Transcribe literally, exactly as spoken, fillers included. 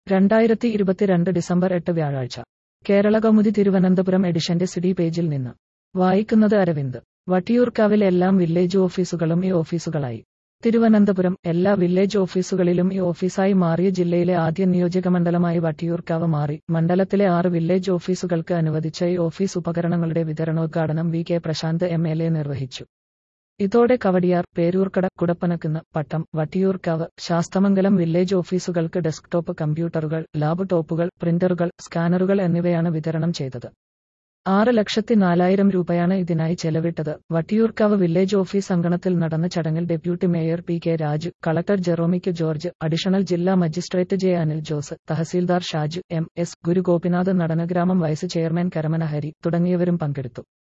രണ്ടായിരത്തി ഇരുപത്തിരണ്ട് ഡിസംബർ എട്ട് വ്യാഴാഴ്ച കേരളകൗമുദി തിരുവനന്തപുരം എഡിഷന്റെ സിഡി പേജിൽ നിന്ന് വായിക്കുന്നത് അരവിന്ദ്. വട്ടിയൂർക്കാവിൽ എല്ലാം വില്ലേജ് ഓഫീസുകളും ഇ ഓഫീസുകളായി. തിരുവനന്തപുരം എല്ലാ വില്ലേജ് ഓഫീസുകളിലും ഇ ഓഫീസായി മാറിയ ജില്ലയിലെ ആദ്യ നിയോജകമണ്ഡലമായി വട്ടിയൂർക്കാവ് മാറി. മണ്ഡലത്തിലെ ആറ് വില്ലേജ് ഓഫീസുകൾക്ക് അനുവദിച്ച ഇ ഓഫീസ് ഉപകരണങ്ങളുടെ വിതരണോദ്ഘാടനം V K Prashanth M L A നിർവഹിച്ചു. ഇതോടെ കവടിയാർ, പേരൂർക്കട, കുടപ്പനക്കുന്ന്, പട്ടം, വട്ടിയൂർക്കാവ്, ശാസ്തമംഗലം വില്ലേജ് ഓഫീസുകൾക്ക് ഡെസ്ക്ടോപ്പ് കമ്പ്യൂട്ടറുകൾ, ലാപ്ടോപ്പുകൾ, പ്രിന്ററുകൾ, സ്കാനറുകൾ എന്നിവയാണ് വിതരണം ചെയ്തത്. ആറ് ലക്ഷത്തി നാലായിരം രൂപയാണ് ഇതിനായി ചെലവിട്ടത്. വട്ടിയൂർക്കാവ് വില്ലേജ് ഓഫീസ് അങ്കണത്തിൽ നടന്ന ചടങ്ങിൽ deputy mayor P K Raju, collector Jeromic George, additional ജില്ലാ magistrate J Anil Jose, tahsildar Shaju M S, Guru Gopinath, Nadanagramam vice chairman Karamana Hari തുടങ്ങിയവരും പങ്കെടുത്തു.